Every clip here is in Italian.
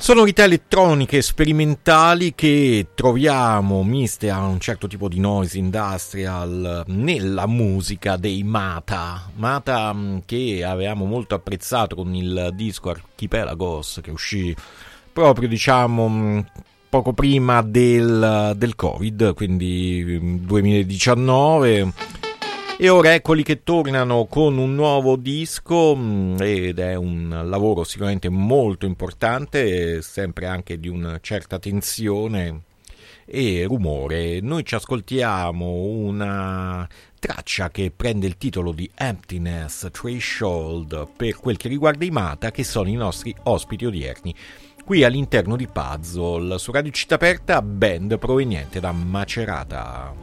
Sonorità elettroniche sperimentali che troviamo miste a un certo tipo di noise industrial nella musica dei Mata, che avevamo molto apprezzato con il disco Archipelagos che uscì proprio poco prima del Covid, quindi 2019. E ora eccoli che tornano con un nuovo disco ed è un lavoro sicuramente molto importante, sempre anche di una certa tensione e rumore. Noi ci ascoltiamo una traccia che prende il titolo di Emptiness Threshold per quel che riguarda i Mata, che sono i nostri ospiti odierni qui all'interno di Puzzle su Radio Città Aperta, band proveniente da Macerata.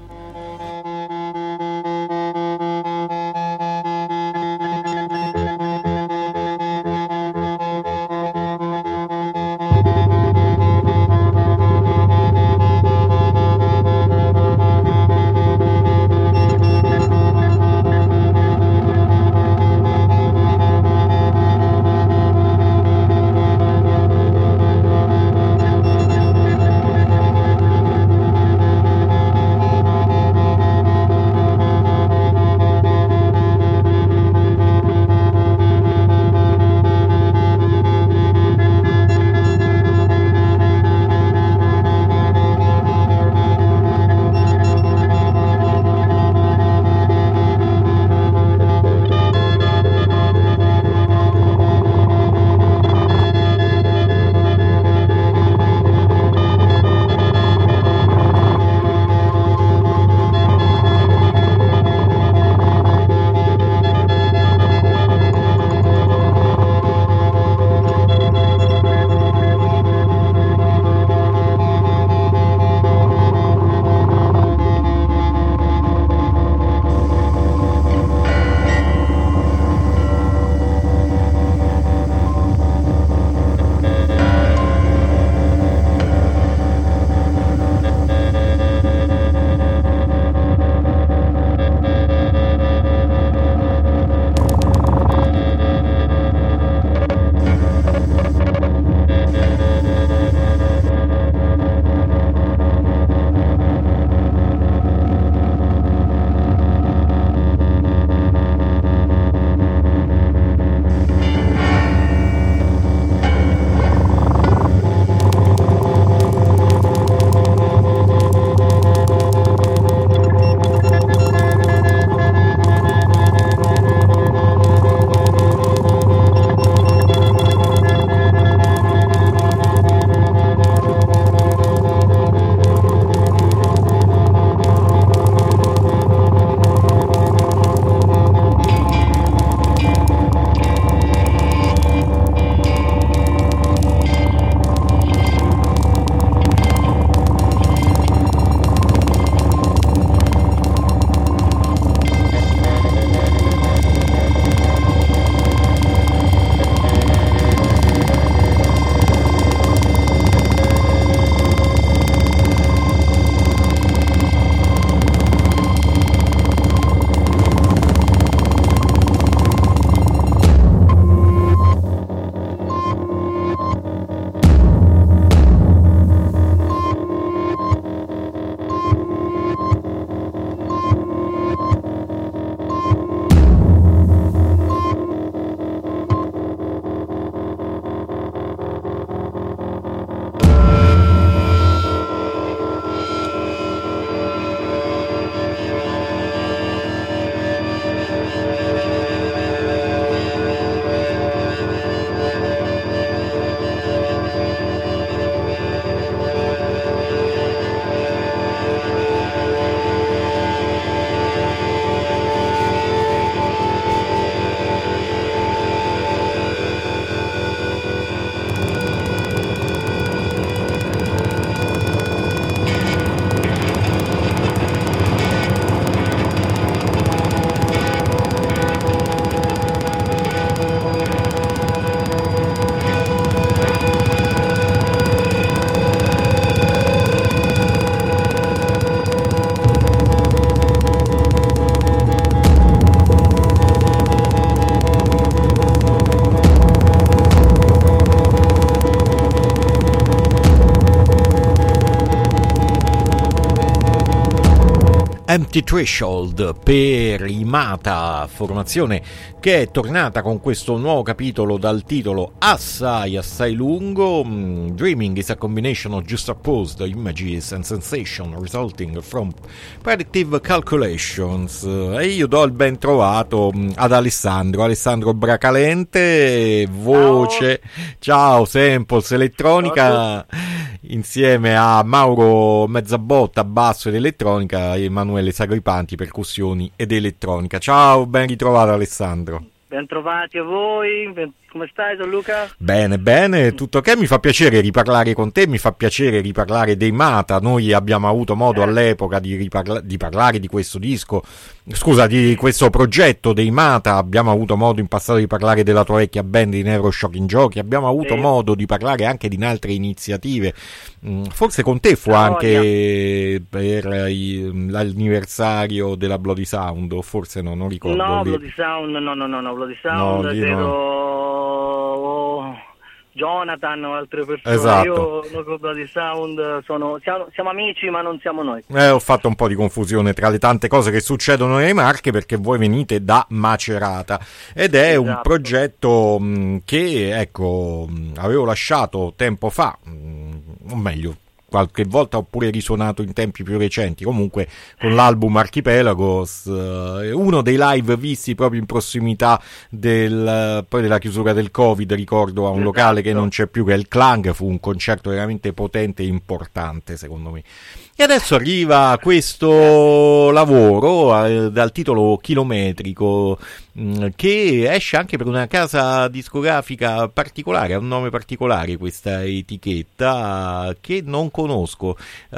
Empty Threshold per i Mata, formazione che è tornata con questo nuovo capitolo dal titolo assai lungo. Dreaming is a combination of juxtaposed images and sensation resulting from predictive calculations. E io do il ben trovato ad Alessandro Bracalente, voce, ciao Samples Elettronica, insieme a Mauro Mezzabotta, basso ed elettronica, e Emanuele Sagripanti, percussioni ed elettronica. Ciao, ben ritrovato Alessandro. Ben trovati a voi, come stai Gianluca? Bene, tutto ok, mi fa piacere riparlare con te, mi fa piacere riparlare dei Mata. Noi abbiamo avuto modo all'epoca di parlare di questo disco, di questo progetto dei Mata, abbiamo avuto modo in passato di parlare della tua vecchia band di Neuroshocking Jockey, abbiamo avuto modo di parlare anche di altre iniziative, forse con te fu anche per l'anniversario della Bloody Sound, o forse no, non ricordo. No, Bloody Sound, no, Bloody Sound, Jonathan o altre persone. Esatto. Io con Bloody Sound siamo amici, ma non siamo noi. Ho fatto un po' di confusione tra le tante cose che succedono nelle Marche, perché voi venite da Macerata ed è un progetto che avevo lasciato tempo fa, o meglio qualche volta ho pure risuonato in tempi più recenti, comunque con l'album Archipelagos, uno dei live visti proprio in prossimità poi della chiusura del Covid, ricordo, a un locale che non c'è più, che è il Clang, fu un concerto veramente potente e importante secondo me. E adesso arriva questo lavoro dal titolo chilometrico, che esce anche per una casa discografica particolare, ha un nome particolare questa etichetta che non conosco.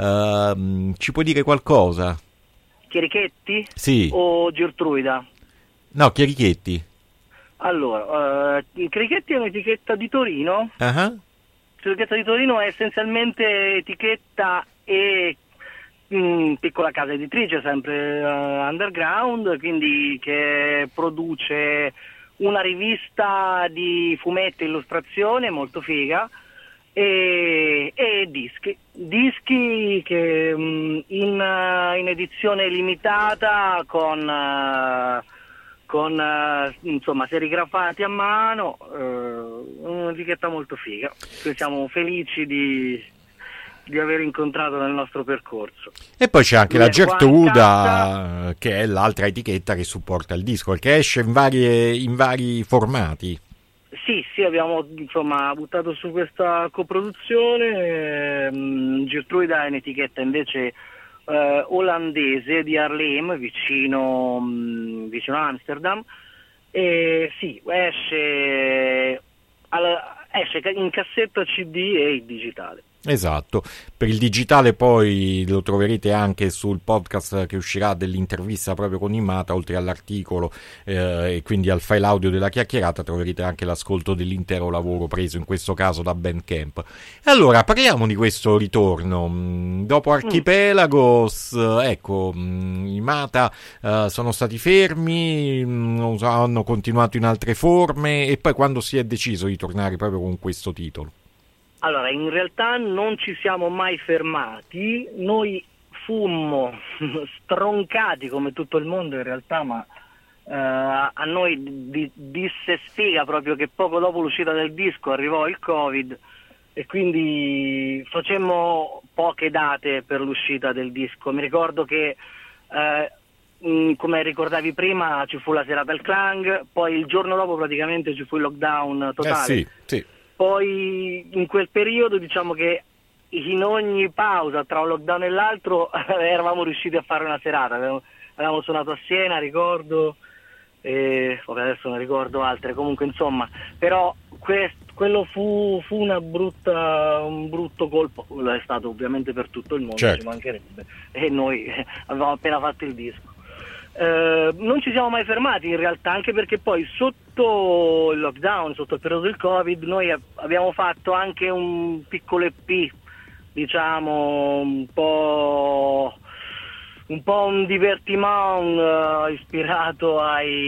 Ci puoi dire qualcosa? Chierichetti? Sì. O Gertruida? No, Chierichetti. Allora, Chierichetti è un'etichetta di Torino. L'etichetta di Torino è essenzialmente etichetta e piccola casa editrice, sempre underground, quindi che produce una rivista di fumetti e illustrazione molto figa e dischi che in edizione limitata con insomma serigrafati a mano, un'etichetta molto figa che siamo felici di aver incontrato nel nostro percorso. E poi c'è anche la Gertruda, che è l'altra etichetta che supporta il disco, che esce in vari formati. Sì, abbiamo buttato su questa coproduzione. Gertruda è un'etichetta invece olandese di Haarlem, vicino a Amsterdam, e sì, esce in cassetta CD e in digitale. Esatto, per il digitale poi lo troverete anche sul podcast che uscirà dell'intervista proprio con Imata, oltre all'articolo e quindi al file audio della chiacchierata troverete anche l'ascolto dell'intero lavoro preso in questo caso da Bandcamp. Allora parliamo di questo ritorno. Dopo Archipelagos, Imata sono stati fermi, hanno continuato in altre forme, e poi quando si è deciso di tornare proprio con questo titolo? Allora, in realtà non ci siamo mai fermati, noi fummo stroncati come tutto il mondo in realtà, ma a noi disse spiega proprio che poco dopo l'uscita del disco arrivò il Covid e quindi facemmo poche date per l'uscita del disco. Mi ricordo che come ricordavi prima ci fu la serata al Clang, poi il giorno dopo praticamente ci fu il lockdown totale. Sì. Poi in quel periodo diciamo che in ogni pausa tra un lockdown e l'altro eravamo riusciti a fare una serata, avevamo suonato a Siena, ricordo, adesso non ricordo altre, comunque insomma, però quello fu un brutto colpo, quello è stato ovviamente per tutto il mondo, certo. Ci mancherebbe, e noi avevamo appena fatto il disco. Non ci siamo mai fermati in realtà, anche perché poi sotto il lockdown, sotto il periodo del Covid, noi abbiamo fatto anche un piccolo EP, diciamo un po' un divertiment ispirato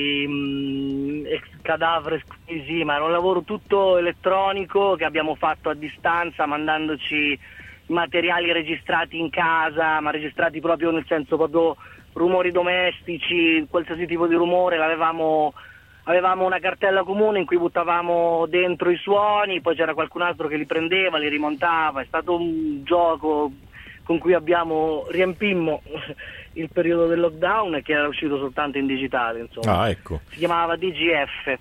ai ex cadavre squisi, ma era un lavoro tutto elettronico che abbiamo fatto a distanza, mandandoci materiali registrati in casa, ma registrati proprio nel senso proprio rumori domestici, qualsiasi tipo di rumore, avevamo una cartella comune in cui buttavamo dentro i suoni, poi c'era qualcun altro che li prendeva, li rimontava. È stato un gioco con cui riempimmo il periodo del lockdown, che era uscito soltanto in digitale, insomma. Ah, ecco. Si chiamava DGF.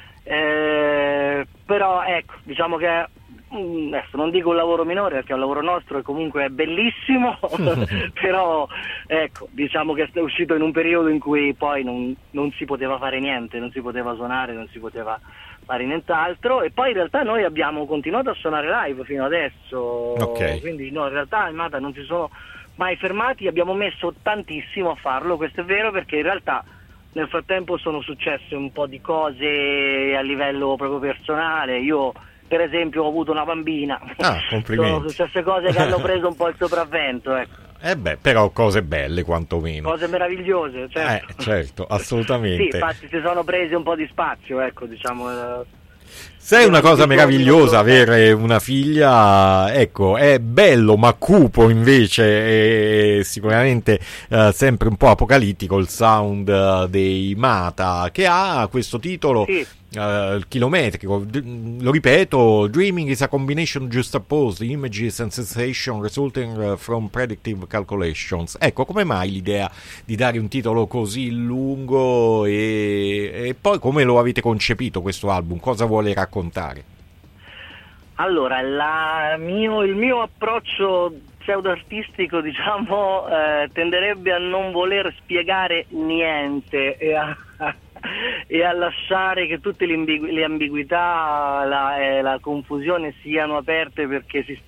Però ecco, diciamo che adesso non dico un lavoro minore perché è un lavoro nostro e comunque è bellissimo, però ecco, diciamo che è uscito in un periodo in cui poi non si poteva fare niente, non si poteva suonare, non si poteva fare nient'altro, e poi in realtà noi abbiamo continuato a suonare live fino adesso, Ok. quindi no, in realtà in Mata non si sono mai fermati, abbiamo messo tantissimo a farlo, questo è vero, perché in realtà nel frattempo sono successe un po' di cose a livello proprio personale. Io per esempio ho avuto una bambina. Ah, complimenti. Sono successe cose che hanno preso un po' il sopravvento, ecco. Però cose belle quantomeno. Cose meravigliose, certo. Certo, assolutamente. Sì, infatti si sono presi un po' di spazio, ecco, diciamo. Se è una cosa meravigliosa avere una figlia, ecco, è bello ma cupo invece, è sicuramente sempre un po' apocalittico il sound dei Mata, che ha questo titolo chilometrico. Lo ripeto, Dreaming is a combination juxtaposed images and sensation resulting from predictive calculations. Ecco, come mai l'idea di dare un titolo così lungo e poi come lo avete concepito questo album? Cosa vuole raccontare? Allora, il mio approccio pseudo-artistico, diciamo, tenderebbe a non voler spiegare niente e a lasciare che tutte le ambiguità, la confusione siano aperte, perché si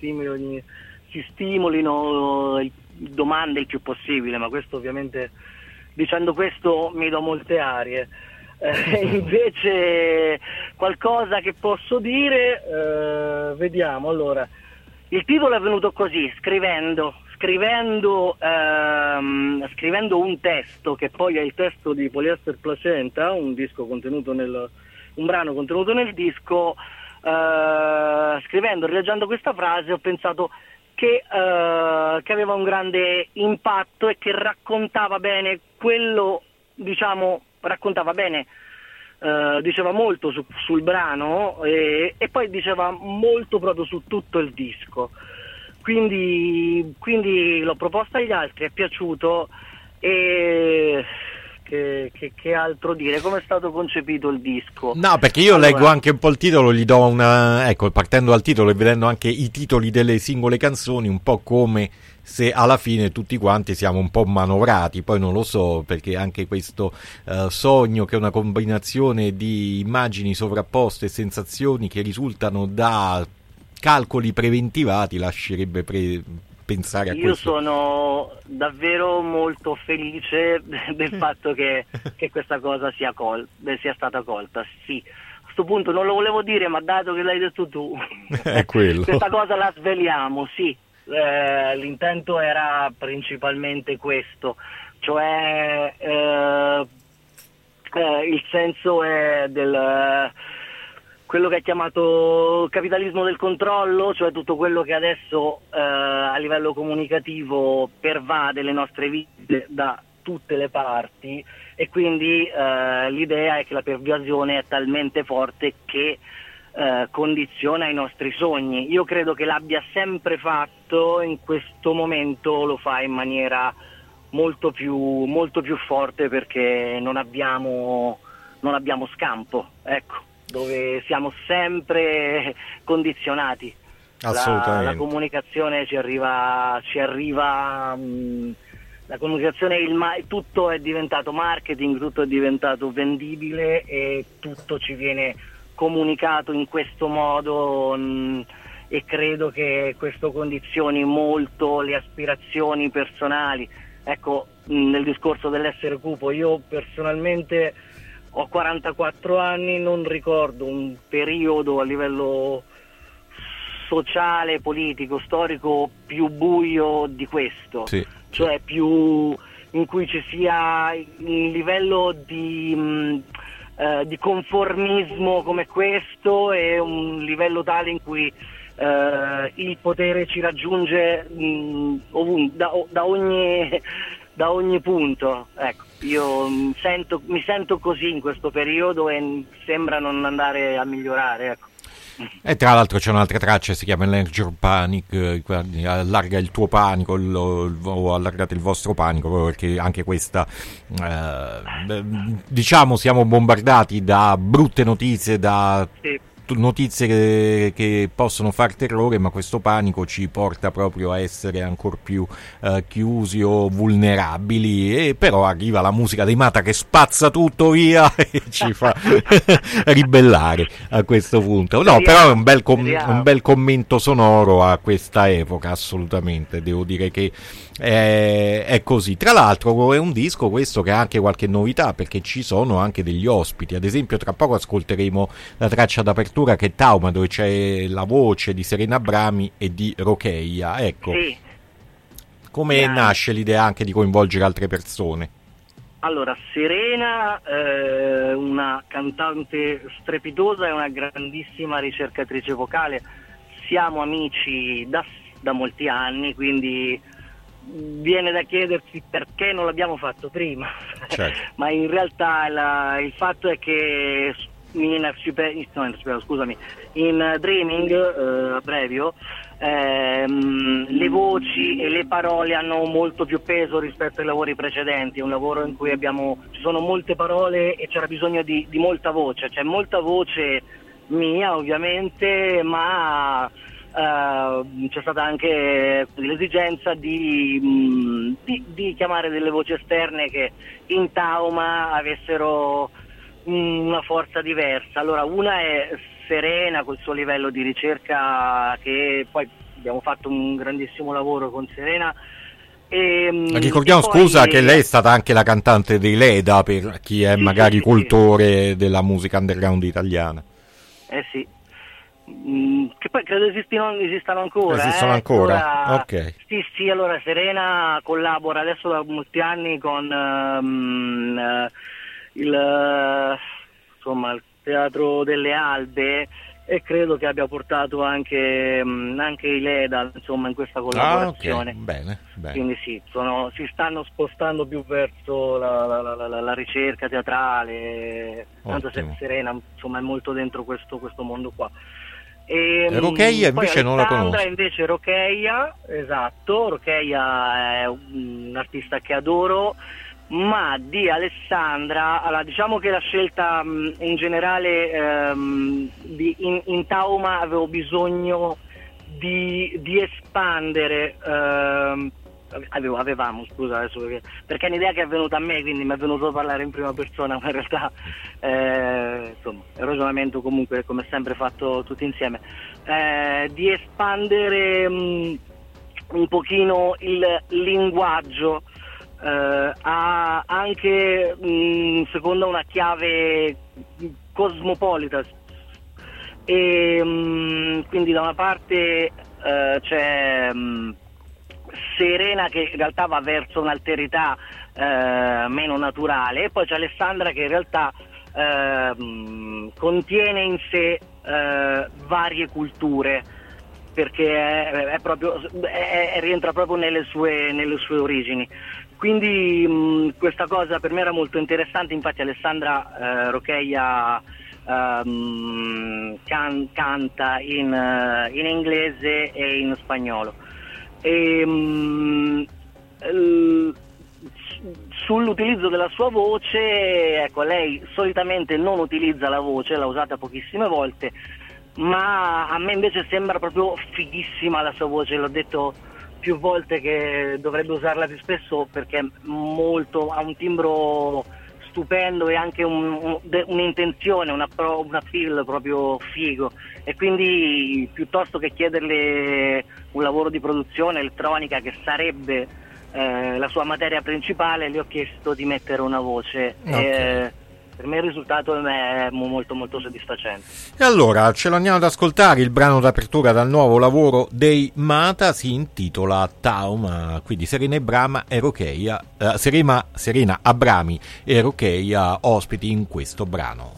stimolino domande il più possibile, ma questo ovviamente, dicendo questo, mi do molte arie. Invece qualcosa che posso dire, vediamo. Allora, il titolo è venuto così, scrivendo un testo che poi è il testo di Polyester Placenta, un brano contenuto nel disco. Scrivendo, rileggendo questa frase, ho pensato che aveva un grande impatto e che raccontava bene quello, diciamo, diceva molto sul brano e poi diceva molto proprio su tutto il disco. Quindi l'ho proposta agli altri, è piaciuto, e che altro dire? Come è stato concepito il disco? No, perché io leggo anche un po' il titolo, gli do ecco, partendo dal titolo e vedendo anche i titoli delle singole canzoni, un po' come se alla fine tutti quanti siamo un po' manovrati. Poi non lo so, perché anche questo sogno, che è una combinazione di immagini sovrapposte e sensazioni che risultano da calcoli preventivati, lascerebbe pensare a questo. Io sono davvero molto felice del fatto che questa cosa sia stata colta. Sì, a questo punto non lo volevo dire, ma dato che l'hai detto tu, è quello. Questa cosa la sveliamo, sì. L'intento era principalmente questo, cioè il senso è quello che è chiamato capitalismo del controllo, cioè tutto quello che adesso a livello comunicativo pervade le nostre vite da tutte le parti, e quindi l'idea è che la pervasione è talmente forte che condiziona i nostri sogni. Io credo che l'abbia sempre fatto, in questo momento lo fa in maniera molto più forte, perché non abbiamo scampo, ecco, dove siamo sempre condizionati. Assolutamente. La comunicazione ci arriva la comunicazione, tutto è diventato marketing, tutto è diventato vendibile e tutto ci viene comunicato in questo modo, e credo che questo condizioni molto le aspirazioni personali. Ecco, nel discorso dell'essere cupo, io personalmente ho 44 anni, non ricordo un periodo a livello sociale, politico, storico più buio di questo, sì, cioè più in cui ci sia un livello di conformismo come questo, e un livello tale in cui il potere ci raggiunge ovunque, da da ogni punto. Ecco, io mi sento così in questo periodo e sembra non andare a migliorare, ecco. E tra l'altro c'è un'altra traccia, si chiama Energy Panic, allarga il tuo panico o allargate il vostro panico, proprio perché anche questa, diciamo, siamo bombardati da brutte notizie, da Sì. notizie che possono far terrore, ma questo panico ci porta proprio a essere ancora più chiusi o vulnerabili, e però arriva la musica dei Mata che spazza tutto via e ci fa ribellare a questo punto. No, però è un bel commento sonoro a questa epoca, assolutamente, devo dire che è così. Tra l'altro è un disco questo che ha anche qualche novità, perché ci sono anche degli ospiti. Ad esempio, tra poco ascolteremo la traccia d'apertura che è Tauma, dove c'è la voce di Serena Abrami e di Rocheia. Ecco, Sì. come nasce l'idea anche di coinvolgere altre persone? Allora, Serena, una cantante strepitosa e una grandissima ricercatrice vocale. Siamo amici da molti anni, quindi viene da chiedersi perché non l'abbiamo fatto prima. Certo. Ma in realtà il fatto è che in Dreaming, Abrevio, le voci e le parole hanno molto più peso rispetto ai lavori precedenti. È un lavoro in cui ci sono molte parole e c'era bisogno di molta voce. C'è molta voce mia, ovviamente, ma c'è stata anche l'esigenza di chiamare delle voci esterne che in Tauma avessero una forza diversa. Allora, una è Serena col suo livello di ricerca, che poi abbiamo fatto un grandissimo lavoro con Serena. Ricordiamo, poi, scusa, che lei è stata anche la cantante dei Leda, per chi è magari cultore della musica underground italiana. Sì. Che poi credo esistano ancora. Esistono ancora? Ok. Sì, allora Serena collabora adesso da molti anni con il Teatro delle Albe, e credo che abbia portato anche i Leda, insomma, in questa collaborazione. Bene. Quindi sì, si stanno spostando più verso la ricerca teatrale. Tanto Serena, insomma, è molto dentro questo mondo qua. Rocheia invece non la conosco. Invece Rocheia, esatto, Rocheia è un artista che adoro, ma di Alessandra, allora, diciamo che la scelta in generale in Tauma avevo bisogno di espandere, avevamo, scusa adesso, perché è un'idea che è venuta a me, quindi mi è venuto a parlare in prima persona, ma in realtà insomma è un ragionamento comunque come sempre fatto tutti insieme, di espandere un pochino il linguaggio anche secondo una chiave cosmopolita, e quindi da una parte c'è Serena, che in realtà va verso un'alterità meno naturale, e poi c'è Alessandra che in realtà contiene in sé varie culture, perché rientra proprio nelle sue origini. Quindi questa cosa per me era molto interessante. Infatti Alessandra Rocheia canta in inglese e in spagnolo. Sull'utilizzo della sua voce, ecco, lei solitamente non utilizza la voce, l'ha usata pochissime volte, ma a me invece sembra proprio fighissima la sua voce. L'ho detto più volte che dovrebbe usarla più spesso, perché ha un timbro stupendo e anche un'intenzione, un appeal proprio figo, e quindi piuttosto che chiederle un lavoro di produzione elettronica, che sarebbe la sua materia principale, le ho chiesto di mettere una voce. Okay. Per me il risultato è molto molto soddisfacente. E allora ce lo andiamo ad ascoltare, il brano d'apertura dal nuovo lavoro dei Mata, si intitola Tauma, quindi Serena Abrami e Rocheia ospiti in questo brano.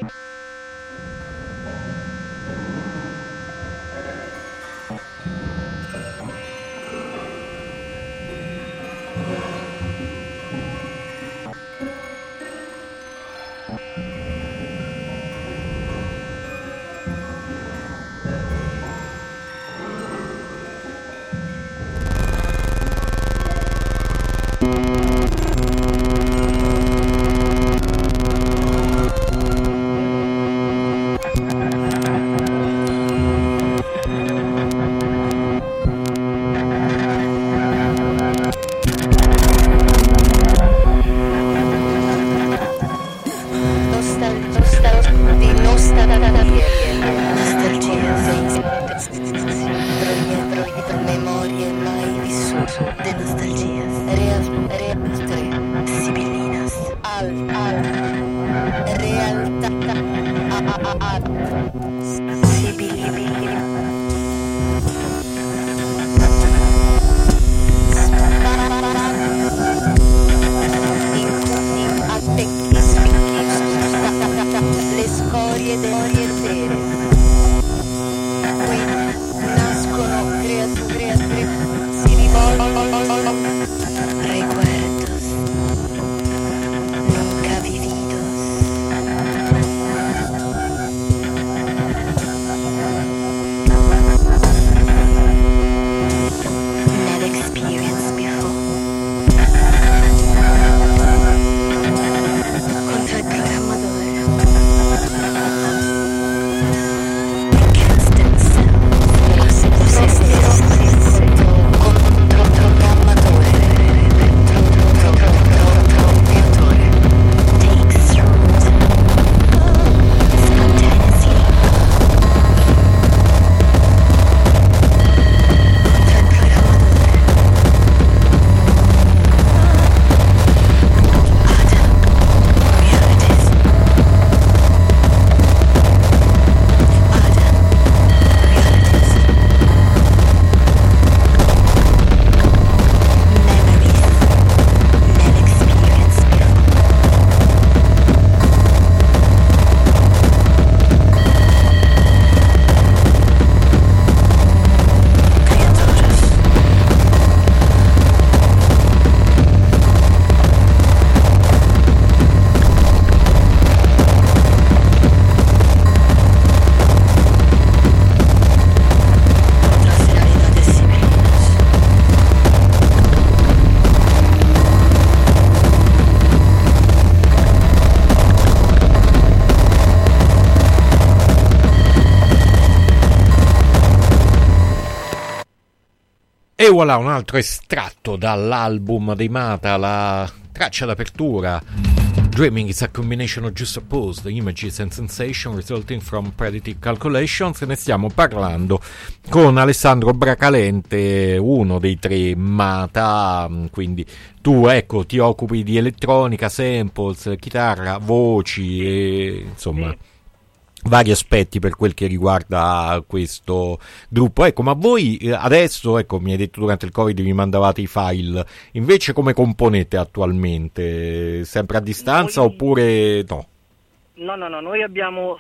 E voilà un altro estratto dall'album dei Mata, la traccia d'apertura. Dreaming is a combination of juxtaposed images and sensation resulting from predictive calculations, e ne stiamo parlando con Alessandro Bracalente, uno dei tre Mata. Quindi tu, ecco, ti occupi di elettronica, samples, chitarra, voci e insomma vari aspetti per quel che riguarda questo gruppo. Ecco, ma voi adesso, ecco, mi hai detto durante il Covid vi mandavate i file, invece come componete attualmente? Sempre a distanza oppure no? No, noi abbiamo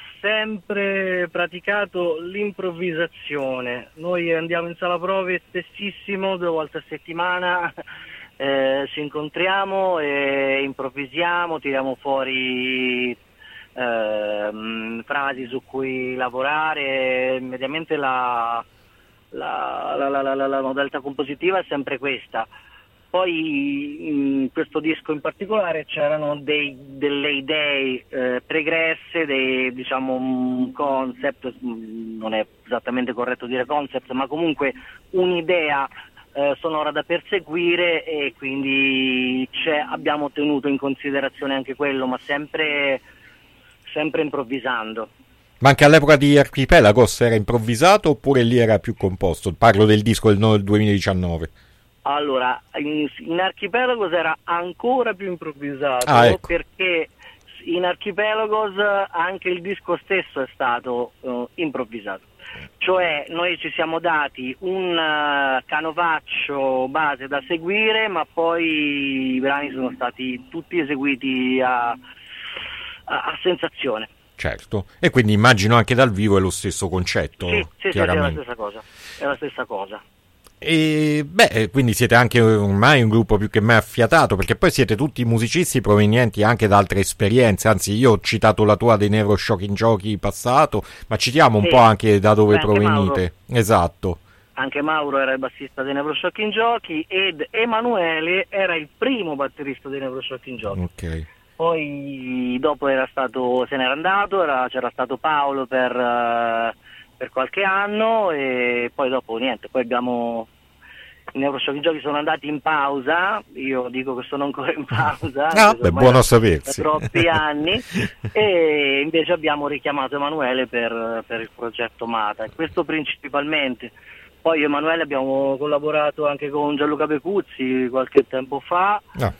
sempre praticato l'improvvisazione. Noi andiamo in sala prove spessissimo, 2 volte a settimana, ci incontriamo e improvvisiamo, tiriamo fuori frasi su cui lavorare. Mediamente la modalità compositiva è sempre questa. Poi in questo disco in particolare c'erano delle idee pregresse, diciamo un concept, non è esattamente corretto dire concept, ma comunque un'idea sonora da perseguire, e quindi abbiamo tenuto in considerazione anche quello, ma sempre improvvisando. Ma anche all'epoca di Archipelagos era improvvisato oppure lì era più composto? Parlo del disco del 2019. Allora, in Archipelagos era ancora più improvvisato, ecco. Perché in Archipelagos anche il disco stesso è stato improvvisato. Cioè noi ci siamo dati un canovaccio base da seguire, ma poi i brani sono stati tutti eseguiti a sensazione. certo. E quindi immagino anche dal vivo è lo stesso concetto, Sì, chiaramente. è la stessa cosa. E quindi siete anche ormai un gruppo più che mai affiatato, perché poi siete tutti musicisti provenienti anche da altre esperienze, anzi io ho citato la tua dei Neuroshock Giochi passato, ma citiamo un po' anche da dove provenite. Esatto. Anche Mauro era il bassista dei Neuroshock Giochi ed Emanuele era il primo batterista dei Neuroshock Giochi. Ok. Poi dopo se n'era andato, c'era stato Paolo per qualche anno e poi dopo niente, poi i Neuroshock Giochi sono andati in pausa, io dico che sono ancora in pausa, buono a sapersi. Da troppi anni, e invece abbiamo richiamato Emanuele per il progetto Mata, e questo principalmente. Poi io e Emanuele abbiamo collaborato anche con Gianluca Becuzzi qualche tempo fa.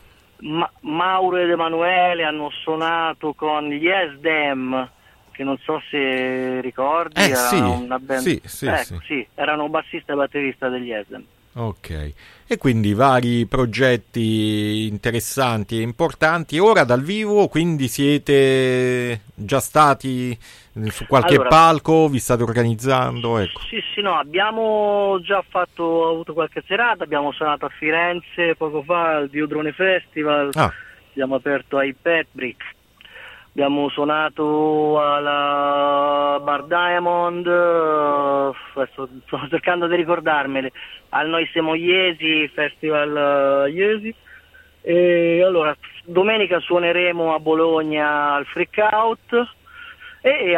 Mauro ed Emanuele hanno suonato con gli Yes Dem, che non so se ricordi, una band. Sì, erano bassista e batterista degli Yes Dem. Ok, e quindi vari progetti interessanti e importanti. Ora dal vivo, quindi siete già stati su qualche palco, vi state organizzando? Ecco. Sì, no, abbiamo già avuto qualche serata, abbiamo suonato a Firenze poco fa al Diodrone Festival, abbiamo aperto ai Pet Brick. Abbiamo suonato alla Bar Diamond, adesso sto cercando di ricordarmele, al Noi Siamo Iesi, Festival Iesi. E allora, domenica suoneremo a Bologna al Freak Out e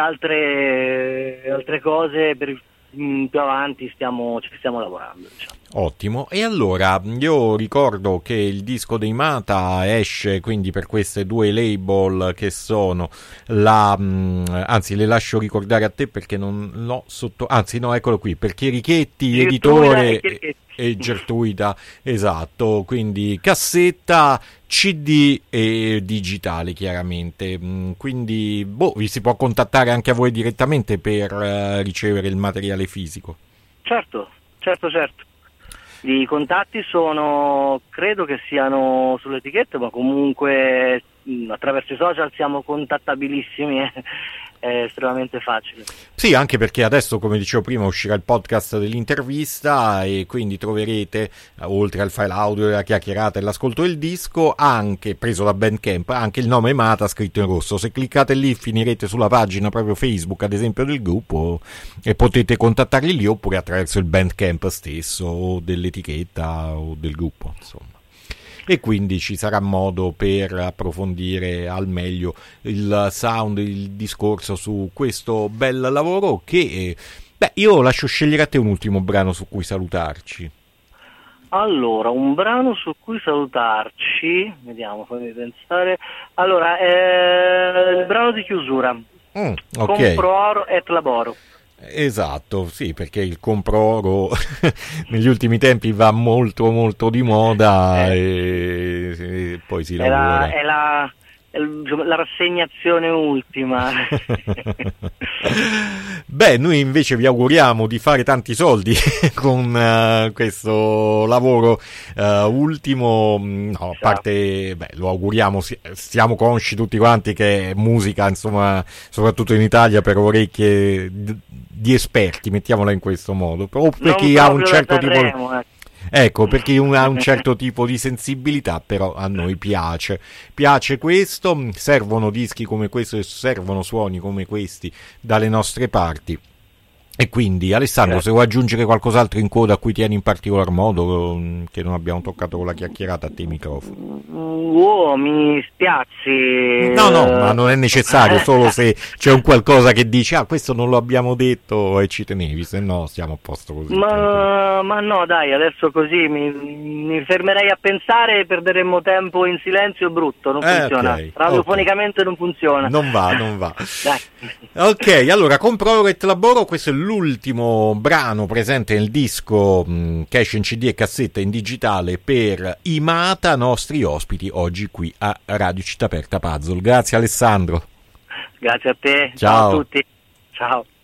altre cose più avanti ci stiamo lavorando, diciamo. Ottimo, e allora io ricordo che il disco dei Mata esce quindi per queste due label che sono anzi le lascio ricordare a te perché non l'ho eccolo qui, per Chirichetti editore e Gertruida, esatto, quindi cassetta, CD e digitale chiaramente, quindi vi si può contattare anche a voi direttamente per ricevere il materiale fisico. Certo. I contatti credo che siano sull'etichetta, ma comunque attraverso i social siamo contattabilissimi, è estremamente facile. Sì, anche perché adesso, come dicevo prima, uscirà il podcast dell'intervista e quindi troverete, oltre al file audio, la chiacchierata e l'ascolto del disco, anche preso da Bandcamp, anche il nome Mata scritto in rosso. Se cliccate lì finirete sulla pagina proprio Facebook, ad esempio, del gruppo, e potete contattarli lì oppure attraverso il Bandcamp stesso o dell'etichetta o del gruppo, insomma. E quindi ci sarà modo per approfondire al meglio il sound, il discorso su questo bel lavoro che io lascio scegliere a te un ultimo brano su cui salutarci. Allora, un brano su cui salutarci, vediamo, fammi pensare. Allora, il brano di chiusura, okay. Compro oro et laboro. Esatto, sì, perché il compro oro negli ultimi tempi va molto molto di moda e poi si lavora. È la rassegnazione ultima. Noi invece vi auguriamo di fare tanti soldi con questo lavoro ultimo. No, a parte, lo auguriamo, siamo consci tutti quanti che è musica, insomma, soprattutto in Italia, per orecchie di esperti, mettiamola in questo modo, o per chi ha un certo tipo. Ecco, perché ha un certo tipo di sensibilità, però a noi piace questo, servono dischi come questo e servono suoni come questi dalle nostre parti. E quindi Alessandro, se vuoi aggiungere qualcos'altro in coda a cui tieni in particolar modo, che non abbiamo toccato con la chiacchierata, a te i microfoni. Mi spiazzi. No, ma non è necessario, solo se c'è un qualcosa che dici, questo non lo abbiamo detto e ci tenevi, se no stiamo a posto così. Ma no, dai, adesso così mi fermerei a pensare e perderemmo tempo in silenzio brutto, non funziona. Radiofonicamente non funziona. Non va. Dai. Ok, allora, Compro oro et laboro, questo è l'ultimo brano presente nel disco che esce in CD e cassetta in digitale per i Mata, nostri ospiti oggi qui a Radio Città Aperta Puzzle. Grazie Alessandro. Grazie a te. Ciao a tutti. Ciao.